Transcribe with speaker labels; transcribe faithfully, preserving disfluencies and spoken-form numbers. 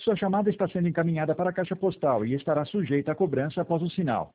Speaker 1: Sua chamada está sendo encaminhada para a caixa postal e estará sujeita a cobrança após o sinal.